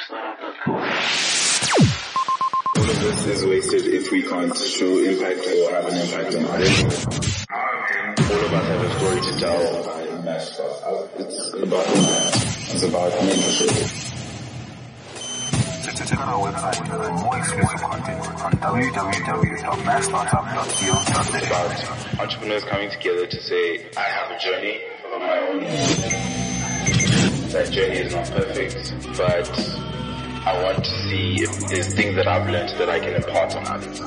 All of this is wasted if we can't show impact or have an impact on others. All of us have a story to tell. It's about impact. It's about mentorship. Check out our website for more exclusive content on www.massstartup.co.za. About entrepreneurs coming together to say, I have a journey of my own. That journey is not perfect, but I want to see if there's things that I've learned that I can impart on others.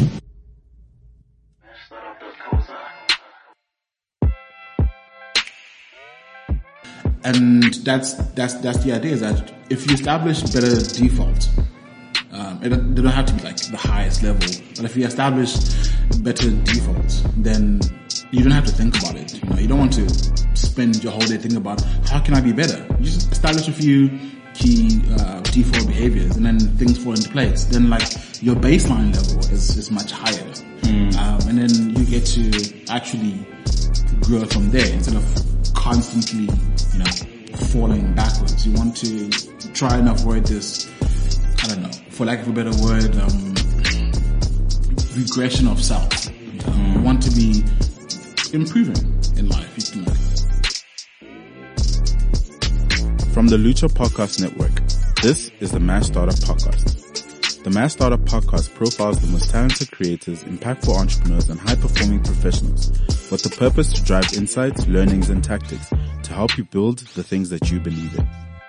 And that's the idea, is that if you establish better defaults, they don't have to be like the highest level, but if you establish better defaults, then you don't have to think about it. You don't want to spend your whole day thinking about how can I be better. You just establish a few key default behaviors, and then things fall into place. Then like your baseline level is much higher, and then you get to actually grow from there instead of constantly, falling backwards. You want to try and avoid this, for lack of a better word, regression of self. You want to be improving in life. From the Lucha Podcast Network, this is the Mass Startup Podcast. The Mass Startup Podcast profiles the most talented creators, impactful entrepreneurs, and high-performing professionals with the purpose to drive insights, learnings, and tactics to help you build the things that you believe in.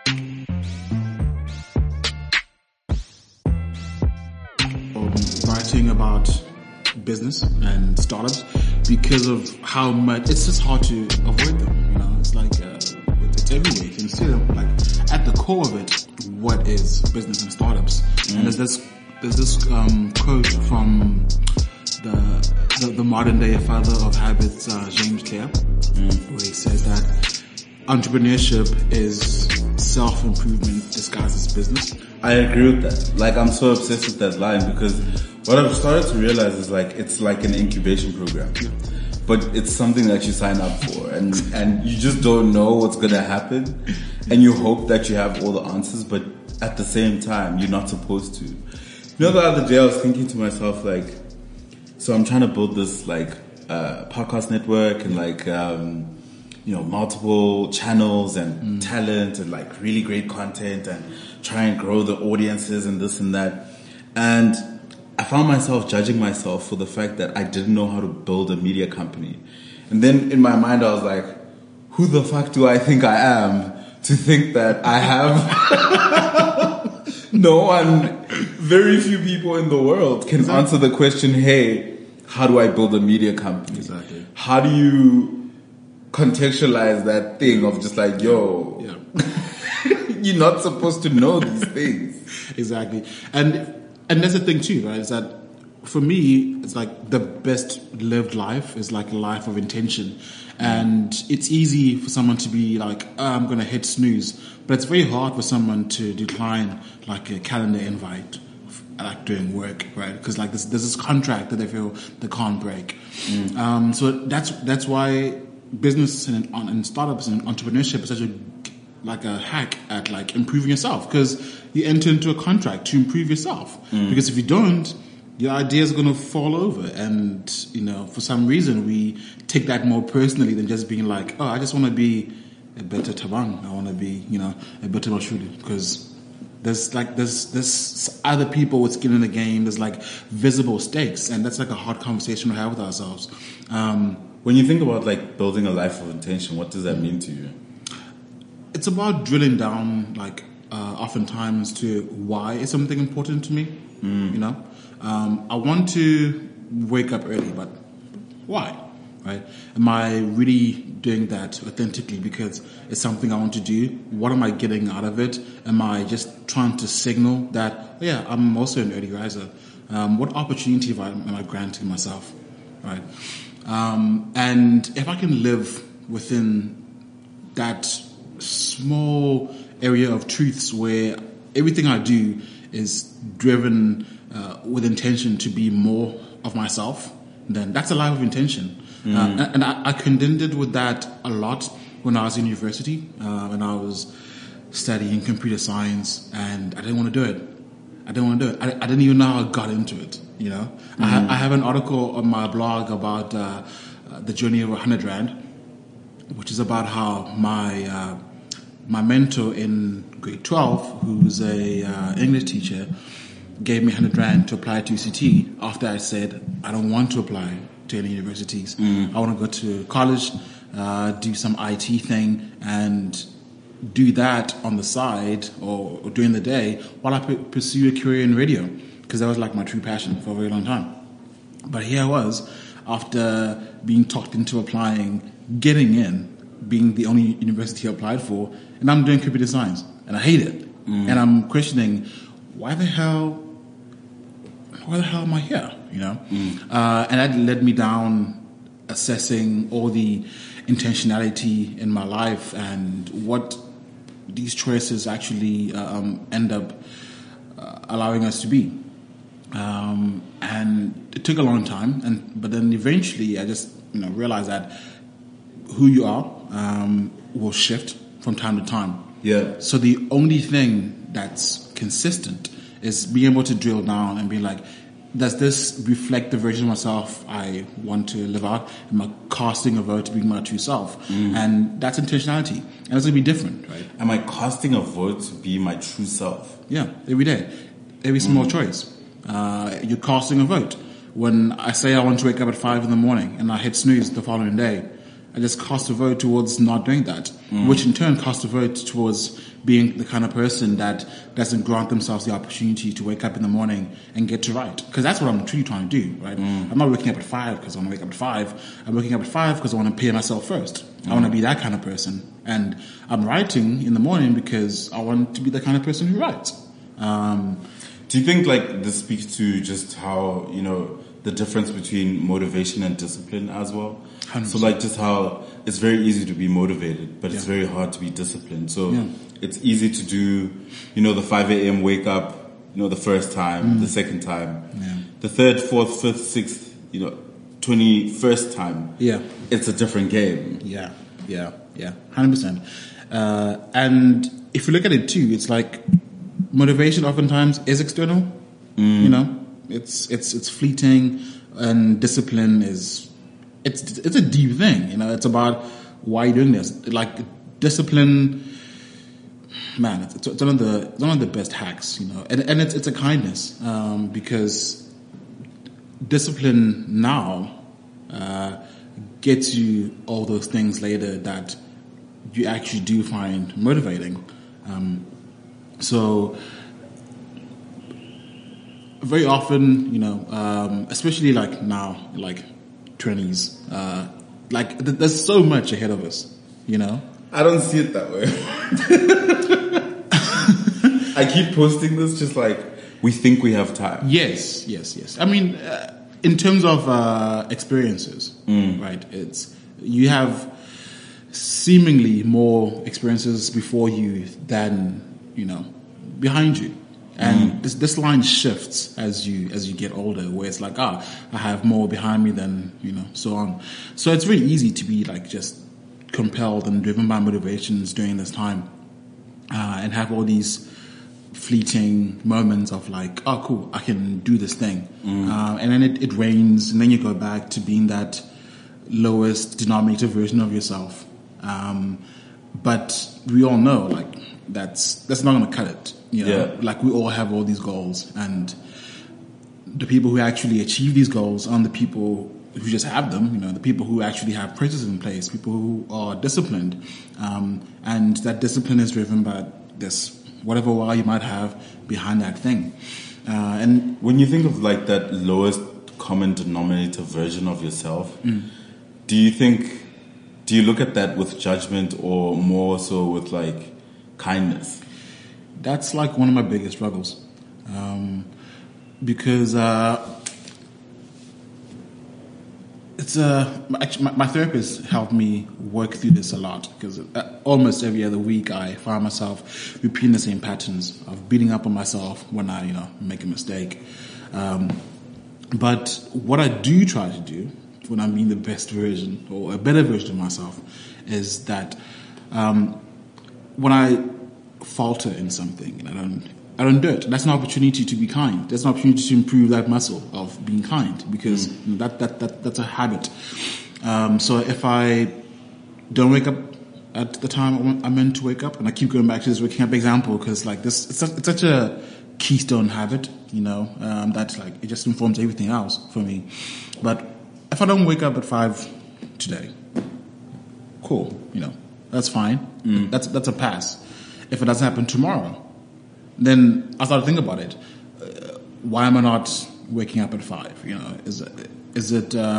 Writing about business and startups because of how much it's just hard to avoid them. It's like it's everywhere. You can see them like at the core of it. What is business and startups? And there's this quote from the modern day father of habits, James Clear, where he says that entrepreneurship is self-improvement disguised as business. I agree with that. Like, I'm so obsessed with that line because what I've started to realize is like, it's like an incubation program. Yeah. But it's something that you sign up for and you just don't know what's going to happen. And you hope that you have all the answers, but at the same time, you're not supposed to. The other day I was thinking to myself, like, so I'm trying to build this like, podcast network and like, multiple channels and talent and like really great content and try and grow the audiences and this and that. And I found myself judging myself for the fact that I didn't know how to build a media company. And then in my mind, I was like, who the fuck do I think I am to think that I have no one, very few people in the world can answer the question, hey, how do I build a media company? Exactly. How do you contextualize that thing of just like, yo, you're not supposed to know these things. Exactly. And that's the thing too, right? Is that for me, it's like the best lived life is like a life of intention. And it's easy for someone to be like, I'm going to hit snooze. But it's very hard for someone to decline like a calendar invite, like doing work, right? Because like there's this contract that they feel they can't break. So that's why business and startups and entrepreneurship is such a hack at like improving yourself, because you enter into a contract to improve yourself. Because if you don't, your ideas are going to fall over. And, for some reason we take that more personally than just being like, oh, I just want to be a better Tabang. I want to be, a better Mashudi. Because there's other people with skin in the game. There's like visible stakes. And that's like a hard conversation to have with ourselves. When you think about like building a life of intention, what does that mean to you? It's about drilling down, like, oftentimes to why is something important to me. I want to wake up early, but why? Right? Am I really doing that authentically because it's something I want to do? What am I getting out of it? Am I just trying to signal that, I'm also an early riser? What opportunity am I granting myself? Right? And if I can live within that small area of truths where everything I do is driven with intention to be more of myself, then that's a life of intention. And I contended with that a lot when I was in university, and I was studying computer science, and I didn't want to do it. I didn't even know how I got into it. You know, I have an article on my blog about the journey of 100 Rand, which is about how my mentor in grade 12, who's a English teacher, gave me 100 Rand to apply to UCT after I said I don't want to apply to any universities. I want to go to college, do some IT thing, and do that on the side or during the day while I pursue a career in radio, because that was like my true passion for a very long time. But here I was, after being talked into applying, getting in, being the only university I applied for, and I'm doing computer science, and I hate it. And I'm questioning, why the hell am I here? You know, and that led me down assessing all the intentionality in my life and what these choices actually end up allowing us to be. And it took a long time, but then eventually I just realized that who you are will shift from time to time. Yeah. So the only thing that's consistent is being able to drill down and be like, does this reflect the version of myself I want to live out? Am I casting a vote to be my true self? And that's intentionality. And it's going to be different, right? Am I casting a vote to be my true self? Yeah, every day. Every small choice. You're casting a vote. When I say I want to wake up at 5 in the morning and I hit snooze the following day, I just cast a vote towards not doing that, which in turn casts a vote towards being the kind of person that doesn't grant themselves the opportunity to wake up in the morning and get to write. Because that's what I'm truly trying to do, right? I'm not waking up at 5 because I want to wake up at 5. I'm waking up at 5 because I want to pay myself first. I want to be that kind of person. And I'm writing in the morning because I want to be the kind of person who writes. Do you think like this speaks to just how, the difference between motivation and discipline as well? 100%. So like just how it's very easy to be motivated, but it's very hard to be disciplined. So it's easy to do, the 5 a.m. wake up, the first time, the second time, the third, fourth, fifth, sixth, 21st time. Yeah. It's a different game. Yeah. 100%. And if you look at it too, it's like motivation oftentimes is external, it's fleeting, and discipline is, it's a deep thing, it's about why you're doing this. Like discipline, man, it's one of the best hacks, and it's a kindness, because discipline now gets you all those things later that you actually do find motivating. So very often, especially like now, like 20s, there's so much ahead of us, I don't see it that way. I keep posting this just like we think we have time. Yes. I mean, in terms of experiences, right? You have seemingly more experiences before you than behind you, and this line shifts as you get older, where it's like I have more behind me than so on. So it's really easy to be like just compelled and driven by motivations during this time, and have all these fleeting moments of like, oh cool, I can do this thing, and then it rains, and then you go back to being that lowest denominator version of yourself. But we all know like that's not going to cut it. Like we all have all these goals, and the people who actually achieve these goals aren't the people who just have them. The people who actually have processes in place, people who are disciplined, and that discipline is driven by this whatever why you might have behind that thing. And when you think of like that lowest common denominator version of yourself, do you look at that with judgment or more so with like kindness? That's like one of my biggest struggles, because it's my therapist helped me work through this a lot, because almost every other week I find myself repeating the same patterns of beating up on myself when I make a mistake. But what I do try to do when I'm being the best version or a better version of myself is that when I falter in something and I don't do it, that's an opportunity to be kind. That's an opportunity to improve that muscle of being kind, because that's a habit. So if I don't wake up at the time I'm meant to wake up, and I keep going back to this waking up example because like this, it's such a keystone habit, that like it just informs everything else for me. But if I don't wake up at 5 today, cool, that's fine. That's a pass. If it doesn't happen tomorrow, then I start to think about it. Why am I not waking up at 5? Is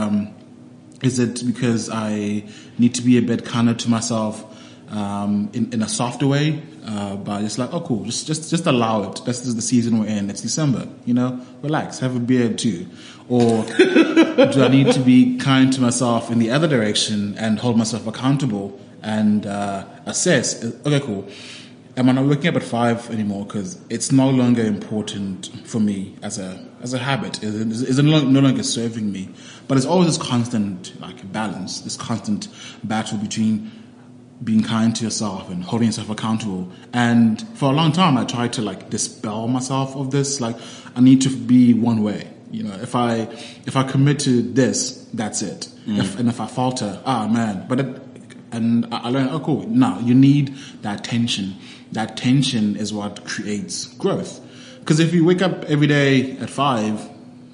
it because I need to be a bit kinder to myself in a softer way, by just like, oh cool, just allow it. This is the season we're in. It's December, relax, have a beer too. Or do I need to be kind to myself in the other direction and hold myself accountable and assess? Okay, cool. Am I not waking up at 5 anymore because it's no longer important for me as a habit? Is it no longer serving me? But it's always this constant balance, this constant battle between being kind to yourself and holding yourself accountable. And for a long time, I tried to dispel myself of this. I need to be one way. If I commit to this, that's it. If I falter, man. And I learned, oh cool, no, you need that tension. That tension is what creates growth. Because if you wake up every day at 5,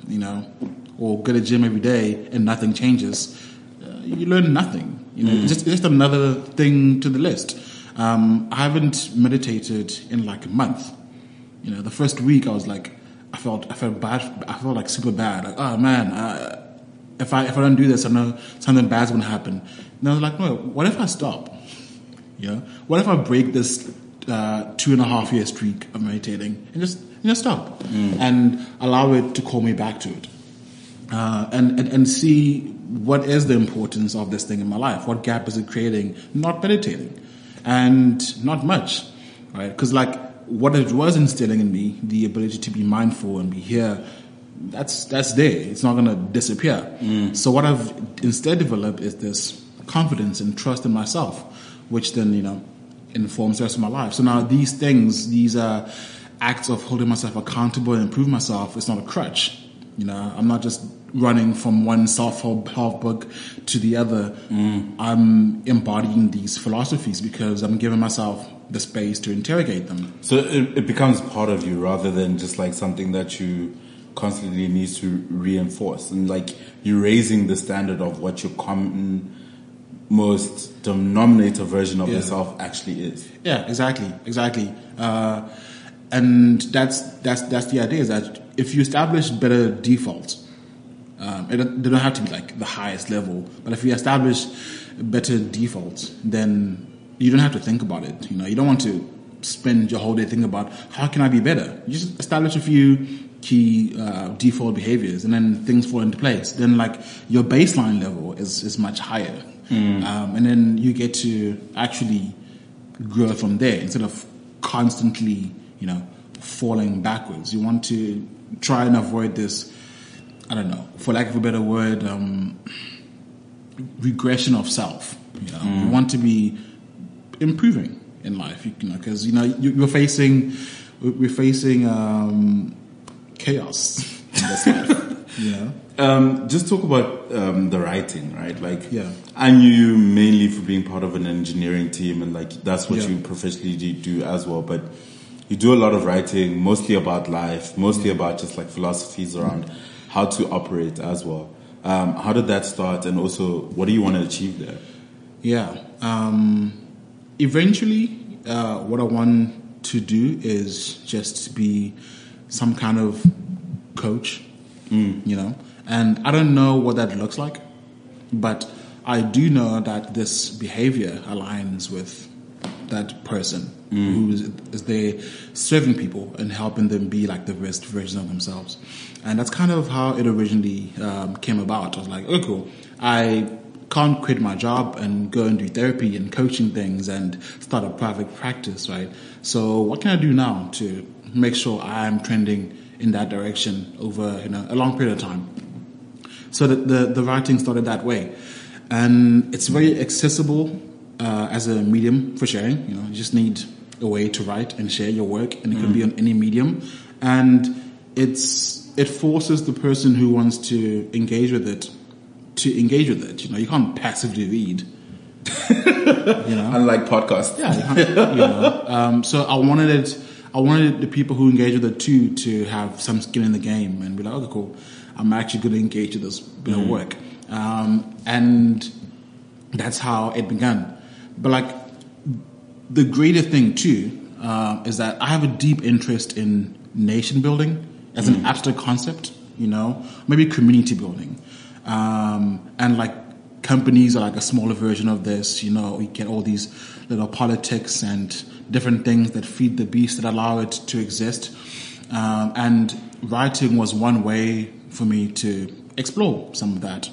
or go to the gym every day and nothing changes, you learn nothing. It's just another thing to the list. I haven't meditated in a month. The first week I was I felt bad. I felt super bad. Oh man, if I don't do this, I know something bad's gonna happen. And I was like, no, what if I stop? What if I break this 2.5-year streak of meditating and just stop and allow it to call me back to it, and see what is the importance of this thing in my life? What gap is it creating? Not meditating, and not much, right? Because what it was instilling in me, the ability to be mindful and be here, that's there. It's not going to disappear. So what I've instead developed is this confidence and trust in myself, which then informs the rest of my life. So now these things, these acts of holding myself accountable and improve myself, it's not a crutch. I'm not just running from one self-help book to the other. I'm embodying these philosophies because I'm giving myself the space to interrogate them. So it becomes part of you rather than just something that you constantly need to reinforce. And you're raising the standard of what your common most denominator version of yourself actually is. Yeah, exactly. And that's the idea, is that if you establish better defaults, they don't have to be the highest level, but if you establish better defaults, then you don't have to think about it. You don't want to spend your whole day thinking about how can I be better. You just establish a few key default behaviors, and then things fall into place. Then your baseline level is much higher, and then you get to actually grow from there instead of constantly falling backwards. You want to try and avoid this, I don't know, for lack of a better word, regression of self. You want to be improving in life, because we're facing chaos in this life. Just talk about the writing, right? I knew you mainly for being part of an engineering team, and that's what you professionally do as well. But you do a lot of writing, mostly about life, mostly about just philosophies around how to operate as well. How did that start, and also what do you want to achieve there? Eventually, what I want to do is just be some kind of coach, and I don't know what that looks like, but I do know that this behavior aligns with that person who is there serving people and helping them be the best version of themselves. And that's kind of how it originally came about. I was like, oh cool, I can't quit my job and go and do therapy and coaching things and start a private practice, right? So what can I do now to make sure I'm trending in that direction over a long period of time? So the writing started that way, and it's very accessible as a medium for sharing. You just need a way to write and share your work, and it can be on any medium. And it forces the person who wants to engage with it to engage with it. You can't passively read. Unlike podcasts. Yeah, so I wanted the people who engage with it too to have some skin in the game and be like, okay, cool, I'm actually going to engage with this bit of work. And that's how it began. But like, the greater thing too, is that I have a deep interest in nation building as an abstract concept, maybe community building. And like, companies are like a smaller version of this, you get all these little politics and different things that feed the beast that allow it to exist. And writing was one way for me to explore some of that.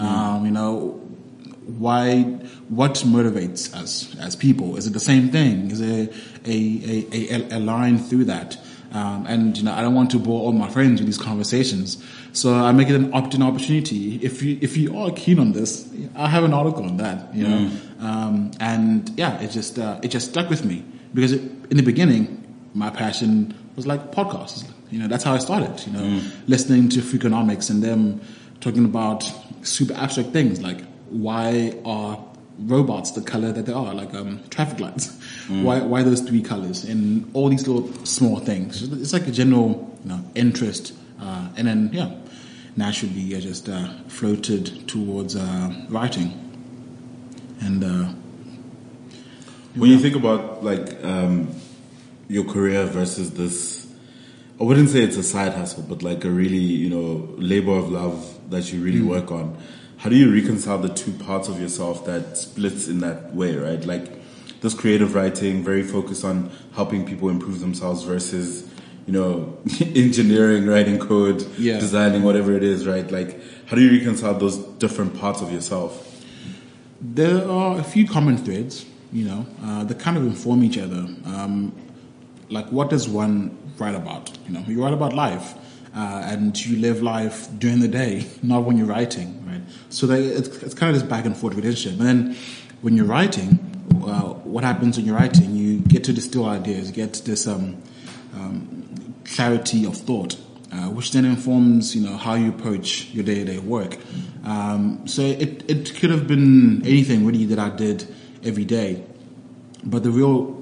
What motivates us as people? Is it the same thing? Is there a line through that? And I don't want to bore all my friends with these conversations, so I make it an opt-in opportunity. If you are keen on this, I have an article on that. And yeah, it just stuck with me because in the beginning, my passion was like podcasts. That's how I started. Listening to Freakonomics and them talking about super abstract things like, why are robots the color that they are, like traffic lights? Why those three colors? And all these little small things. It's like a general interest, and then naturally I just floated towards writing. And when you think about like your career versus this, I wouldn't say it's a side hustle, but like a really labor of love that you really work on. How do you reconcile the two parts of yourself that splits in that way, right? Like this creative writing, very focused on helping people improve themselves versus, engineering, writing code, designing, whatever it is, right? Like, how do you reconcile those different parts of yourself? There are a few common threads, that kind of inform each other. Like, what does one write about? You write about life. And you live life during the day, not when you're writing, right? So it's kind of this back and forth relationship. And then when you're writing, what happens when you're writing? You get to distill ideas, you get this clarity of thought, which then informs, how you approach your day-to-day work. So it could have been anything really that I did every day, but the real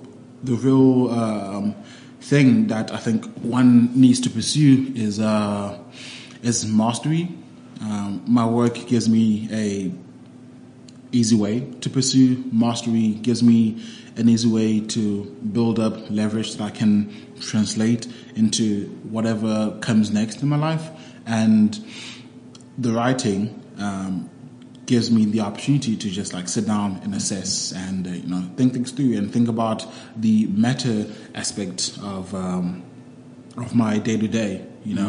thing that I think one needs to pursue is mastery. My work gives me a easy way to pursue mastery, gives me an easy way to build up leverage that I can translate into whatever comes next in my life. And the writing gives me the opportunity to just like sit down and assess and think things through and think about the meta aspect of my day to day.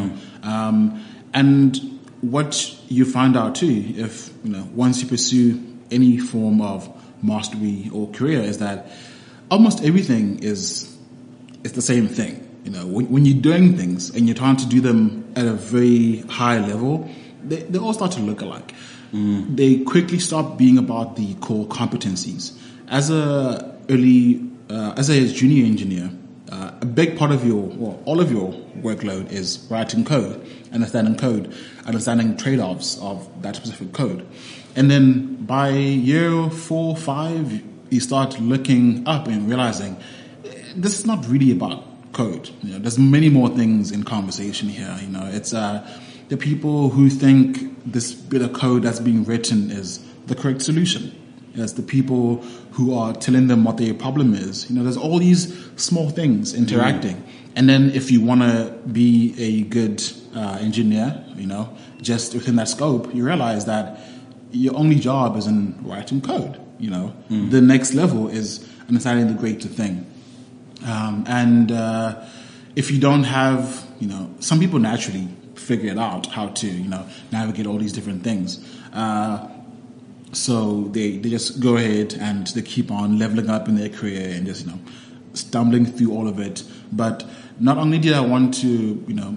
And what you find out too, if once you pursue any form of mastery or career, is that almost everything is the same thing. When you're doing things and you're trying to do them at a very high level, they all start to look alike. They quickly stop being about the core competencies. As a junior engineer, a big part of all of your workload is writing code, understanding trade-offs of that specific code. And then by year 4 or 5, you start looking up and realizing this is not really about code. There's many more things in conversation here. It's the people who think this bit of code that's being written is the correct solution. It's the people who are telling them what their problem is. There's all these small things interacting. And then if you want to be a good engineer, just within that scope, you realize that your only job is in writing code. The next level is understanding the greater thing. And if you don't have, some people naturally figure it out how to, navigate all these different things. So they just go ahead and they keep on leveling up in their career and just, stumbling through all of it. But not only did I want to,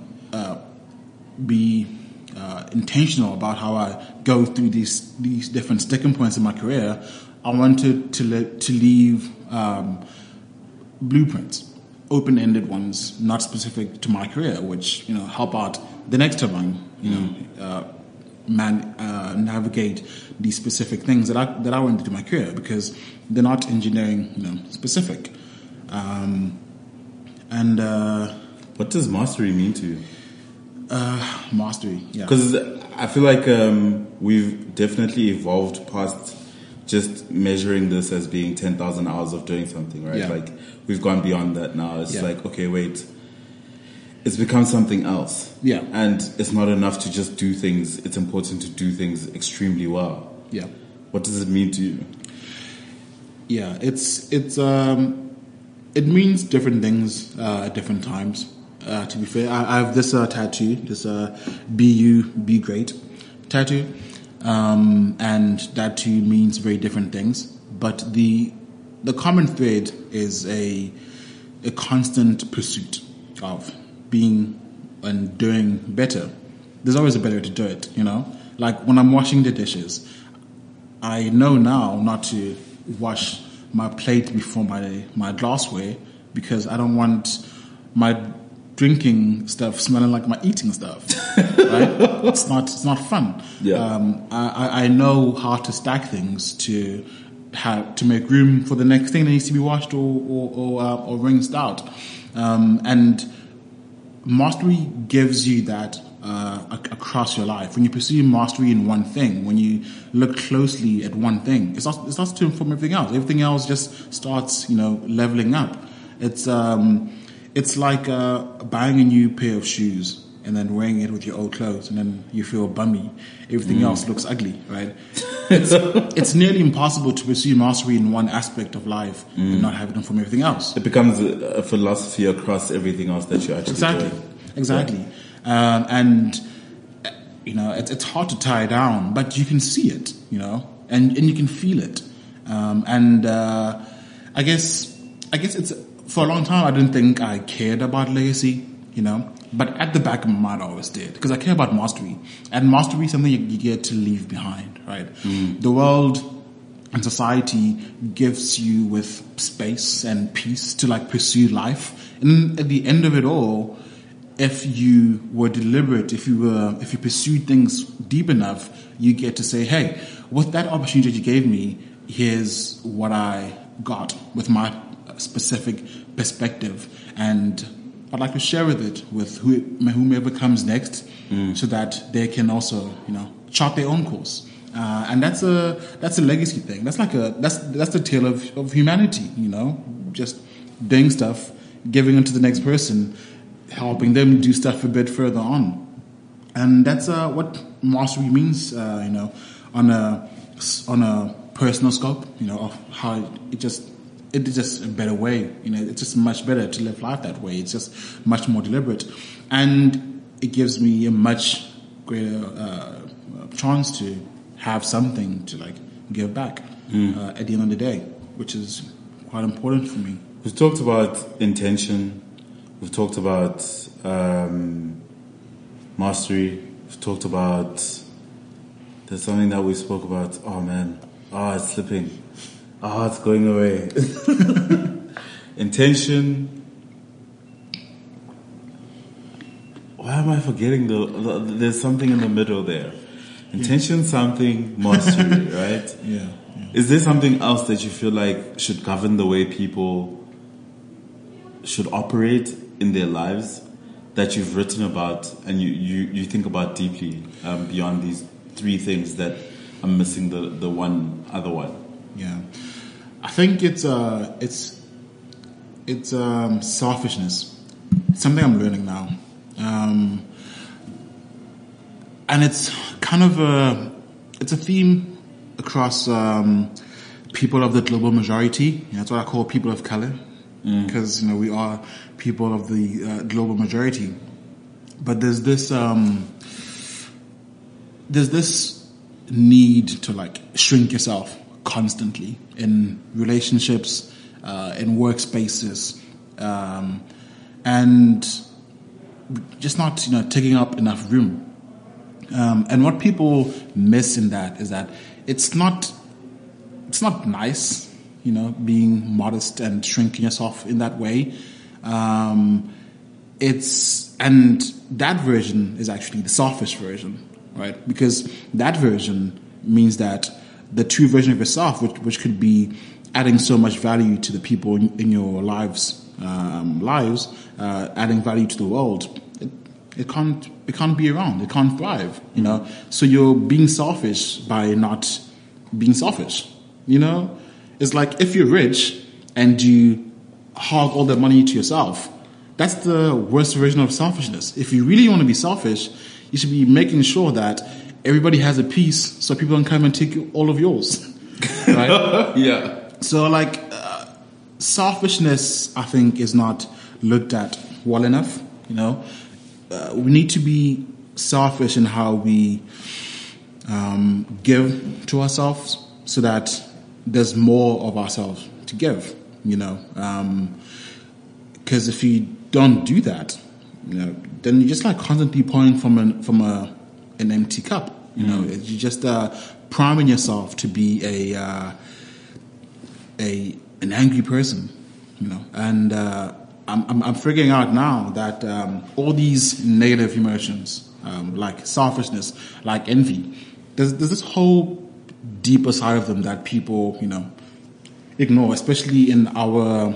be intentional about how I go through these different sticking points in my career, I wanted to leave blueprints, open-ended ones, not specific to my career, which, you know, help out the next turbine, you know, navigate these specific things that I went into my career, because they're not engineering, you know, specific. What does mastery mean to you? Mastery, yeah. Because I feel like we've definitely evolved past just measuring this as being 10,000 hours of doing something, right? Yeah. Like, we've gone beyond that now. It's Yeah. like, okay, wait, it's become something else. Yeah. And it's not enough to just do things. It's important to do things extremely well. Yeah. What does it mean to you? Yeah, it means different things at different times. To be fair, I have this tattoo, this be great tattoo, and that too means very different things. But the common thread is a constant pursuit of being and doing better. There's always a better way to do it, you know. Like when I'm washing the dishes, I know now not to wash my plate before my glassware, because I don't want my drinking stuff smelling like my eating stuff. Right? It's not fun. Yeah. I know how to stack things to make room for the next thing that needs to be washed or rinsed out. And mastery gives you that across your life. When you pursue mastery in one thing, when you look closely at one thing, it starts to inform everything else. Everything else just starts, you know, leveling up. It's like buying a new pair of shoes and then wearing it with your old clothes, and then you feel bummy. Everything else looks ugly, right? It's nearly impossible to pursue mastery in one aspect of life and not have it inform everything else. It becomes a philosophy across everything else that you actually do. Exactly. And you know, it's hard to tie down, but you can see it, you know, and you can feel it. I guess it's, for a long time I didn't think I cared about legacy, you know, but at the back of my mind I always did, because I care about mastery, and mastery is something you get to leave behind, right? The world and society gives you with space and peace to like pursue life, and at the end of it all, if you were deliberate, if you pursued things deep enough, you get to say, hey, with that opportunity that you gave me, here's what I got with my specific perspective, and I'd like to share it with whomever comes next, so that they can also, you know, chart their own course. And that's a legacy thing. That's the tale of humanity, you know, just doing stuff, giving it to the next person, helping them do stuff a bit further on. And that's what mastery means, you know, on a personal scope, you know, of how it is just a better way, you know, it's just much better to live life that way. It's just much more deliberate, and it gives me a much greater chance to have something to like give back at the end of the day, which is quite important for me. We've talked about intention. We've talked about mastery. We've talked about, there's something that we spoke about. Oh man, it's slipping. It's going away. Intention. Why am I forgetting there's something in the middle there. Intention, something, mastery, right? Yeah. Is there something else that you feel like should govern the way people should operate in their lives that you've written about and you think about deeply beyond these three things that are missing the one other one? Yeah, I think it's selfishness. It's something I'm learning now, and it's kind of it's a theme across people of the global majority. That's what I call people of color, because you know we are people of the global majority. But there's this need to like shrink yourself constantly in relationships, in workspaces, and just not, you know, taking up enough room. And what people miss in that is that it's not nice being modest and shrinking yourself in that way. And that version is actually the selfish version, right? Because that version means that the true version of yourself, which could be adding so much value to the people in your lives, adding value to the world, it can't be around. It can't thrive, So you're being selfish by not being selfish, It's like if you're rich and you hog all the money to yourself, that's the worst version of selfishness. If you really want to be selfish, you should be making sure that everybody has a piece so people don't come and take all of yours, right? Yeah. So selfishness, I think, is not looked at well enough, we need to be selfish in how we give to ourselves so that there's more of ourselves to give, because if you don't do that, then you're just like constantly pouring from an empty cup, You're just priming yourself to be an angry person, and I'm figuring out now that all these negative emotions, like selfishness, like envy, there's this whole deeper side of them that people, ignore, especially in our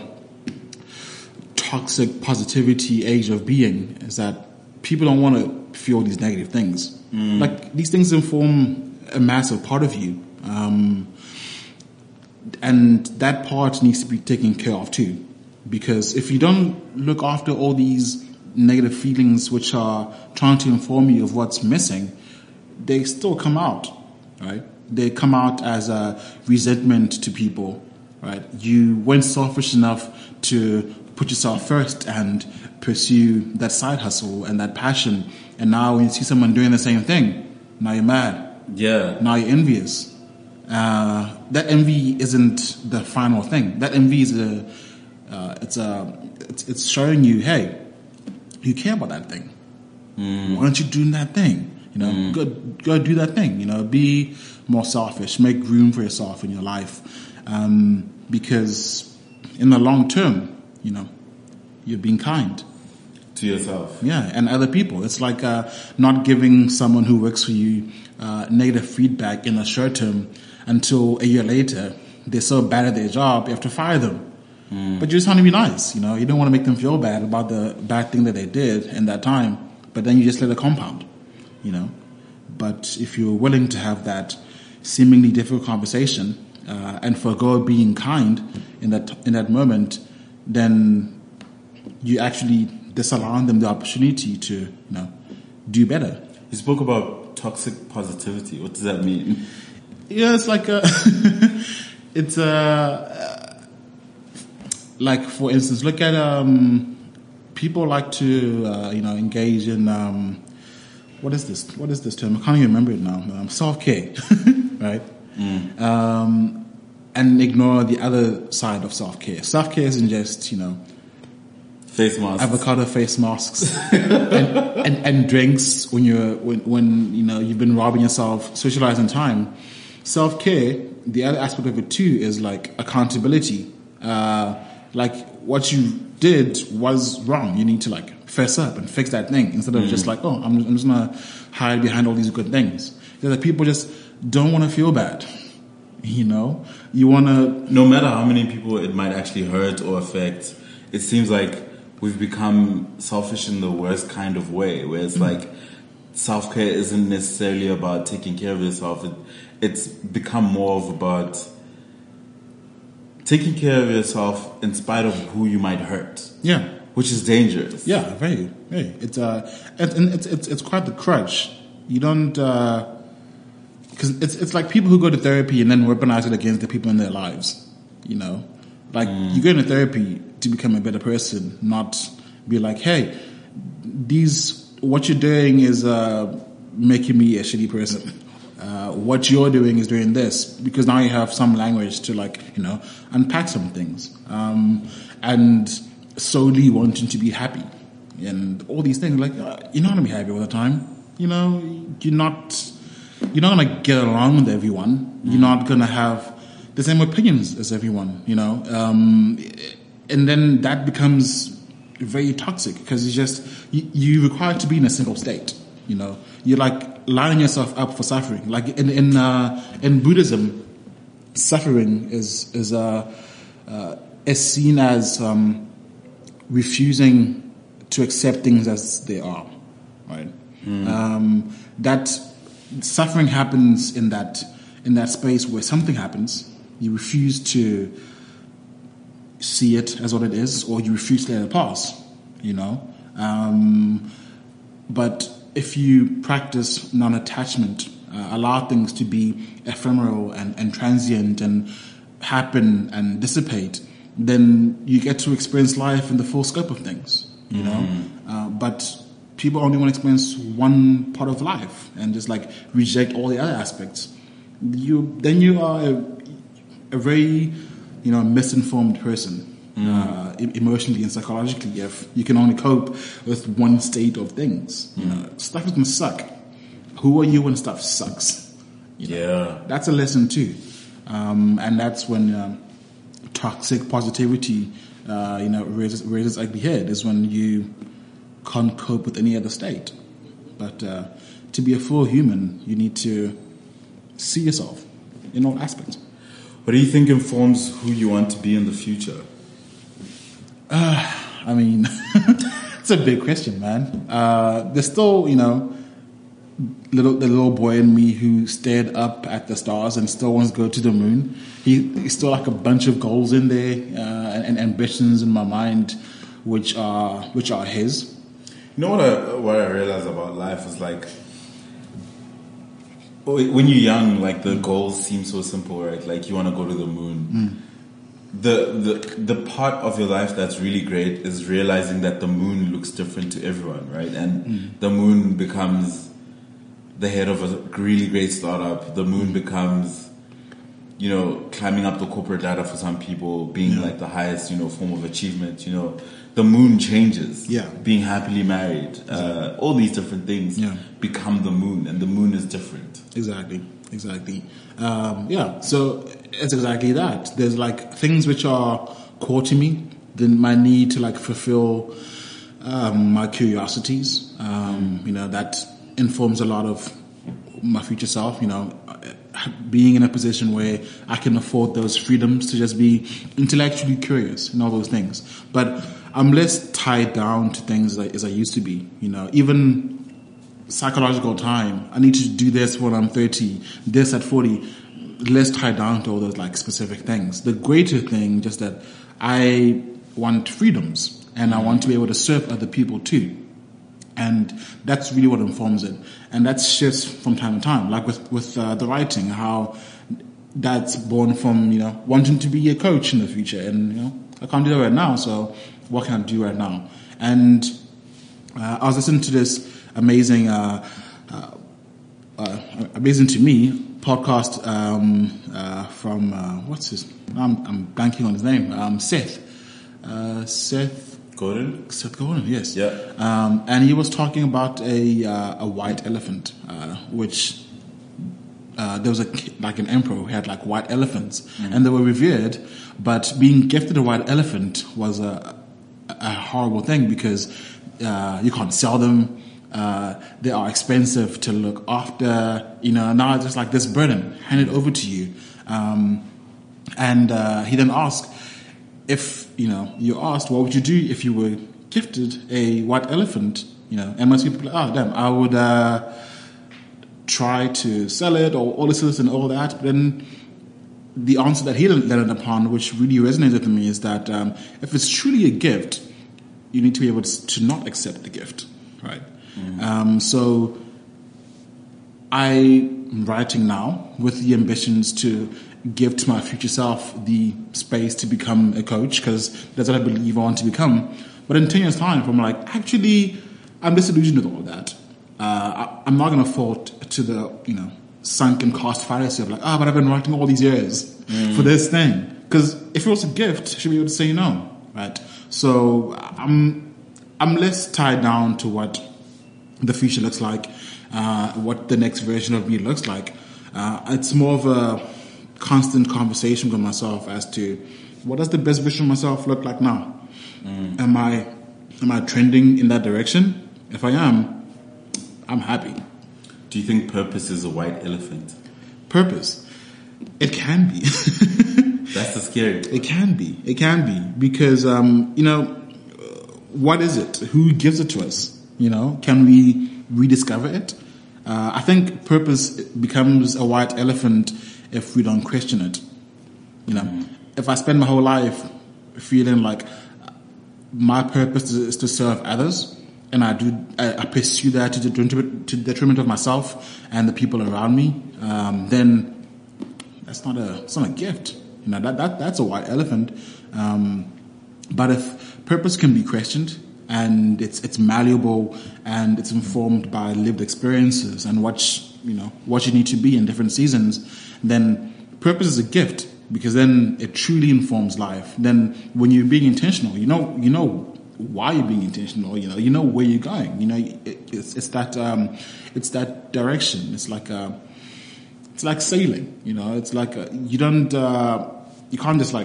toxic positivity age of being, is that people don't want to feel these negative things. Like these things inform a massive part of you. And that part needs to be taken care of too. Because if you don't look after all these negative feelings which are trying to inform you of what's missing, they still come out, right? They come out as a resentment to people, right? You weren't selfish enough to put yourself first and pursue that side hustle and that passion. And now when you see someone doing the same thing, now you're mad. Yeah. Now you're envious. That envy isn't the final thing. That envy is it's showing you, hey, you care about that thing. Why aren't you doing that thing? Go do that thing. Be more selfish. Make room for yourself in your life, because in the long term, you're being kind to yourself. Yeah, and other people. It's like not giving someone who works for you negative feedback in the short term until a year later they're so bad at their job you have to fire them. But you just want to be nice, you don't want to make them feel bad about the bad thing that they did in that time, but then you just let it compound, But if you're willing to have that seemingly difficult conversation and forgo being kind in that moment, then you actually disallowing them the opportunity to, do better. You spoke about toxic positivity. What does that mean? Yeah, it's like like for instance, look at people like to engage in what is this term? I can't even remember it now. Self-care, right? And ignore the other side of self-care. Self-care isn't just face masks, avocado face masks, and drinks when you've been robbing yourself, socializing time. Self-care, the other aspect of it too is like accountability. Like what you did was wrong. You need to like fess up and fix that thing instead of just like, I'm just gonna hide behind all these good things. That people just don't want to feel bad. You want to. No matter how many people it might actually hurt or affect, it seems like we've become selfish in the worst kind of way, where it's like self-care isn't necessarily about taking care of yourself. It's become more of about taking care of yourself in spite of who you might hurt. Yeah. Which is dangerous. Yeah, very, very. It's quite the crutch. You don't, because it's like people who go to therapy and then weaponize it against the people in their lives. Like you go into therapy to become a better person, not be like, hey, what you're doing is making me a shitty person. What you're doing is doing this, because now you have some language to unpack some things, and solely wanting to be happy and all these things. Like you're not gonna be happy all the time. You're not gonna get along with everyone. You're not gonna have the same opinions as everyone, you know, and then that becomes very toxic because it's just you require to be in a single state, you know. You're like lining yourself up for suffering. Like in Buddhism, suffering is seen as refusing to accept things as they are, right? That suffering happens in that space where something happens, you refuse to see it as what it is, or you refuse to let it pass, you know. But if you practice non-attachment, allow things to be ephemeral and transient and happen and dissipate, then you get to experience life in the full scope of things, you know. But people only want to experience one part of life and just like reject all the other aspects. You are a very, you know, misinformed person, emotionally and psychologically, if you can only cope with one state of things. You know, stuff is gonna suck. Who are you when stuff sucks? You know, that's a lesson too, and that's when toxic positivity, you know, raises ugly head. Is when you can't cope with any other state. But to be a full human, you need to see yourself in all aspects. What do you think informs who you want to be in the future? I mean, it's a big question, man. There's still, you know, the little boy in me who stared up at the stars and still wants to go to the moon. He's still like a bunch of goals in there and ambitions in my mind, which are his. You know what I realize about life is like, when you're young, like the goals seem so simple, right? Like you want to go to the moon. The part of your life that's really great is realizing that the moon looks different to everyone, right? And the moon becomes the head of a really great startup. The moon becomes, you know, climbing up the corporate ladder for some people, being like the highest, you know, form of achievement. You know, the moon changes. Yeah. Being happily married, all these different things become the moon, and the moon is different. Exactly. So it's exactly that. There's like things which are core to me, then my need to like fulfill my curiosities. You know, that informs a lot of my future self, you know, being in a position where I can afford those freedoms to just be intellectually curious and all those things. But I'm less tied down to things as I used to be, you know, even psychological time. I need to do this when I'm 30, this at 40, less tied down to all those like specific things. The greater thing, just that I want freedoms and I want to be able to serve other people too. And that's really what informs it. And that shifts from time to time, like with the writing, how that's born from, you know, wanting to be a coach in the future. And, you know, I can't do that right now, so what can I do right now? And I was listening to this amazing, amazing to me, podcast from, what's his, I'm blanking on his name, Seth Godin, yes. Yeah. And he was talking about a white elephant, which there was an emperor who had like white elephants, and they were revered. But being gifted a white elephant was a horrible thing because you can't sell them. They are expensive to look after. You know, now it's just like this burden handed over to you. And he then asked, if, you know, you asked, what would you do if you were gifted a white elephant? You know, and most people are like, oh, damn, I would try to sell it or all this and all that. But then the answer that he landed upon, which really resonated with me, is that if it's truly a gift, you need to be able to not accept the gift, right? So I'm writing now with the ambitions to give to my future self the space to become a coach, because that's what I believe I want to become. But in 10 years' time, if I'm like, actually, I'm disillusioned with all of that, I'm not going to fall to the, you know, sunken cost fallacy of like, but I've been writing all these years for this thing. Because if it was a gift, I should be able to say no, right? So I'm less tied down to what the future looks like, what the next version of me looks like. It's more of a constant conversation with myself as to what does the best version of myself look like now? Am I trending in that direction? If I am, I'm happy. Do you think purpose is a white elephant? Purpose, it can be. That's the scary. It can be because what is it? Who gives it to us? Can we rediscover it? I think purpose becomes a white elephant if we don't question it. If I spend my whole life feeling like my purpose is to serve others, and I pursue that to the detriment of myself and the people around me, then it's not a gift. That's a white elephant. But if purpose can be questioned and it's malleable and it's informed by lived experiences and what you need to be in different seasons, then purpose is a gift, because then it truly informs life. Then when you're being intentional, you know why you're being intentional. You know where you're going. It's that direction. It's like sailing. It's like you can't just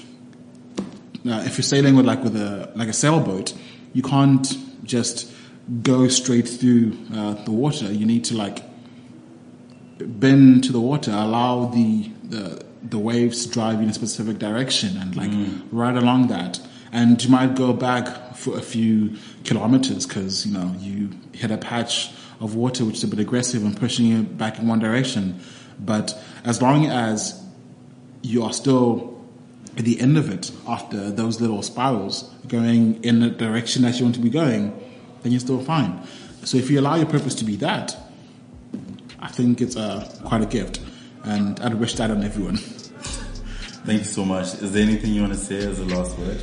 if you're sailing with a sailboat, you can't just go straight through the water. You need to bend to the water, allow the waves to drive you in a specific direction, and ride along that. And you might go back for a few kilometers because you hit a patch of water which is a bit aggressive and pushing you back in one direction. But as long as you are still at the end of it, after those little spirals going in the direction that you want to be going, then you're still fine. So if you allow your purpose to be that, I think it's quite a gift, and I'd wish that on everyone. Thank you so much. Is there anything you want to say as a last word?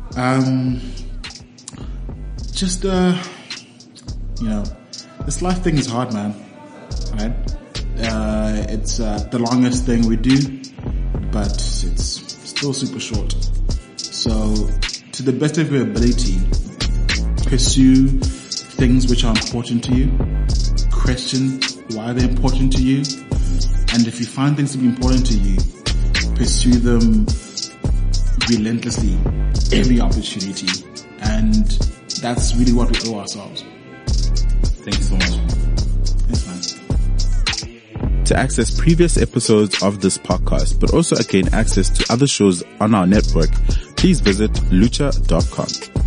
Just this life thing is hard, man. Right? It's the longest thing we do, but it's still super short. So, to the best of your ability, pursue things which are important to you. Question why they're important to you. And if you find things to be important to you, pursue them relentlessly, every opportunity. And that's really what we owe ourselves. Thank you so much. Thanks, man. To access previous episodes of this podcast, but also gain access to other shows on our network, please visit lucha.com.